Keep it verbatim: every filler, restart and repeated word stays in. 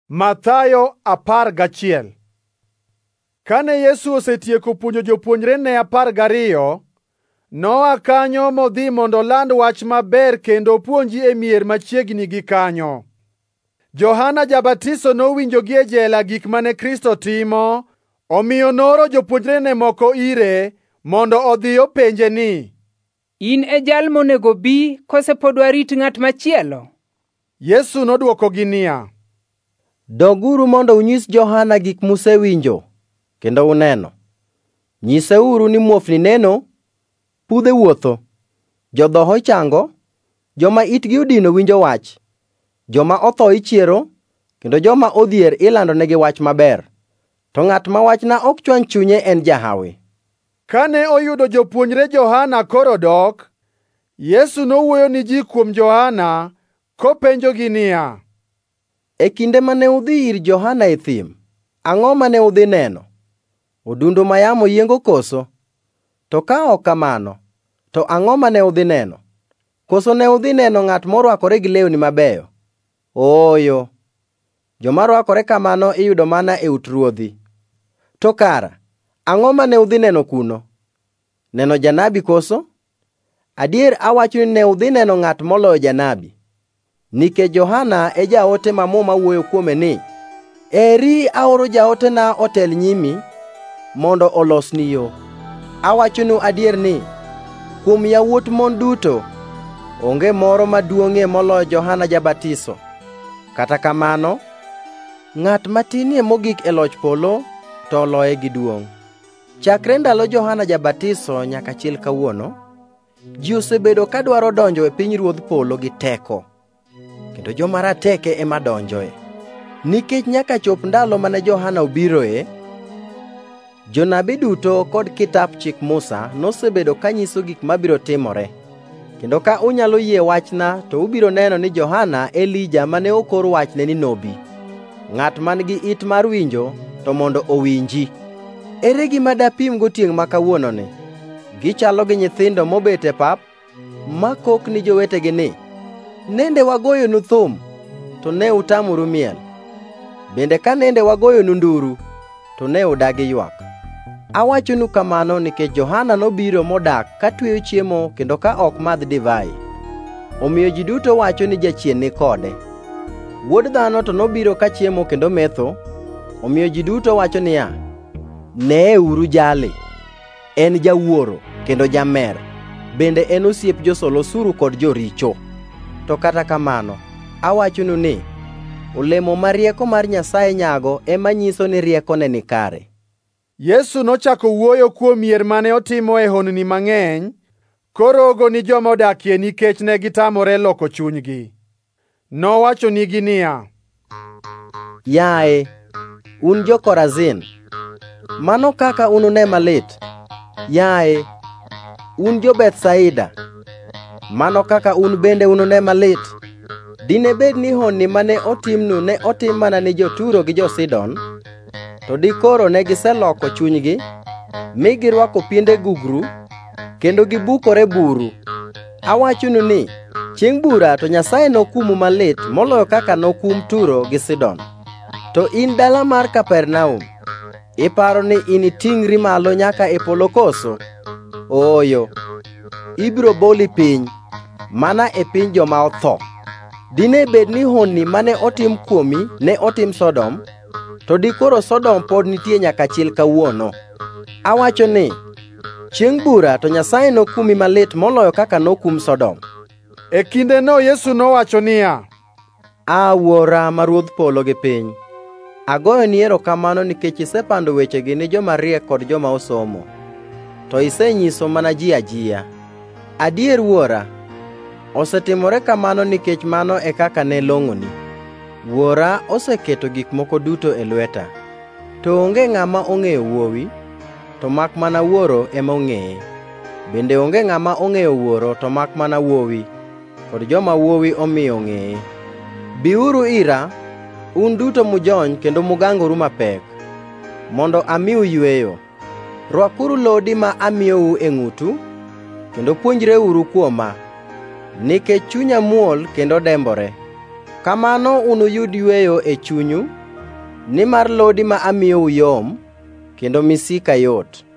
Mathayo apar gachiel. Kane Yesu osetieko puonjo jopuonjrene apar gariyo, noa kanyo modhi mondo oland wach maber kendo puonji e mier machiegni gi kanyo. Johana Jabatiso nowinjogi e jela gik mane Kristo timo, omiyo nooro jopuonjrene moko ire mondo odhi openje ni, in e jal monego bi kose pod warit ng'at machielo? Yesu nodwokogi niya, Doguru mondo unyis Johana gik musewinjo kendo uneno. Nyiseuru ni muofni neno, pudhe wuotho, jodhoho chango, joma itgi odino winjo wach, joma otho ichiero, kendo joma odhier ilandonegi wach maber. To ng'at ma wachna ok chwany chunye en jahawi. Kane oyudo jopuonjre Johana koro dok, Yesu nowuoyo ni ji kuom Johana kopenjogi niya, E kinde mane udhi ir Johana e thim, ang'o mane udhi neno? Odundu ma yamo yiengo koso? To ka ok kamano, to ang'o mane udhi neno? Koso ne udhi neno ng'at morwakore gi lewni mabeyo? Ooyo, joma rwakore kamano iyudo mana e ut ruodhi. To kara, ang'o mane udhi neno kuno? Neno janabi koso? Adier awacho ni ne udhi neno ng'at moloyo janabi. Nikech Johana e jaote ma Muma wuoyo kuome ni, eri aoro jaotena otel nyimi mondo olosni yo. Awachonu adier ni, kuom yawuot mon duto, onge moro maduong'ie moloyo Johana Jabatiso. Kata kamano, ng'at matinie mogik e loch polo to oloye gi duong'. Chakre ndalo Johana Jabatiso nyaka chil kawuono, ji osebedo ka dwaro donjo e pinyruodh polo gi teko, kendo joma rateke ema donjoe. Nikech nyaka chop ndalo mane Johana obiroe, jonabi duto kod kitap chik Musa nosebedo ka nyiso gik mabiro timore. Kendo ka unyalo yie wachna to ubiro neno ni Johana Elija mane okor wachne ni nobi. Ng'at man gi it mar winjo to mondo owinji. Ere gima dapim go tieng' ma kawuononi? Gichalo gi nyithindo mobet e pap, ma kok ni jowetegi ni, nende wagoyonu thum, to ne utamoru miel. Bende ka nende wagoyonu nduru, to ne udagi ywak. Awachonu kamano nikech Johana nobiro modak ka tweyo chiemo kendo ka ok madh divai. Omiyo ji duto wacho ni jachien ni kode. Wuod dhano to nobiro ka chiemo kendo metho, omiyo ji duto wacho niya, neeuru jali. En jawuoro kendo jamer, bende en osiep josol osuru kod joricho. To kata kamano, awachonu ni, olemo ma rieko mar Nyasaye nyago ema nyiso ni riekone ni kare. Yesu nochako wuoyo kuom mier mane otimo e honni mang'eny, korogo ni joma odakie nikech ne gitamore loko chunygi. Nowacho nigi niya, Yaye, un jo-Korazin, mano kaka unune malit. Yaye, un jo-Bethsaida, mano kaka un bende unune malit. Dine bed ni honni mane otimnu ne otim mana ni jo-Turo gi jo-Sidon, to dikoro ne giseloko chunygi, mi girwako piende gugru, kendo gibukore buru. Awachonu ni, chiengʼ bura to Nyasaye nokumu malit moloyo kaka nokum Turo gi Sidon. To in dala mar Kapernaum, iparo ni initing'ri malo nyaka e polo koso? Ooyo, ibiro boli piny, mana e piny joma otho. Dine bed ni honni mane otim kuomi ne otim Sodom, to dikoro Sodom pod nitie nyaka chil kawuono. Awacho ni, chiengʼ bura to Nyasaye nokumi malit moloyo kaka nokum Sodom. E kindeno Yesu nowacho niya, Aa Wuora ma Ruodh polo gi piny, agoyoni erokamano nikech isepando wechegi ni joma riek kod joma osomo, to isenyiso mana ji ajiya. Adier Wuora, osetimore kamano nikech mano e kaka ne long'oni. Wuora oseketo gik moko duto e lweta. To onge ng'ama ong'eyo Wuowi, to mak mana Wuoro ema ong'eye. Bende onge ng'ama ong'eyo Wuoro to mak mana Wuowi, kod joma Wuowi omiyo ong'eye. Biuru ira, un duto mujony kendo mugangoru mapek, mondo amiu yweyo. Rwakuru lodi ma amiyou e ng'utu, kendo puonjreuru kuoma, nikech chunya muol kendo dembore, Kamano unuyud yweyo e chunyu, nimar lodi ma amiyou yom kendo misika yot.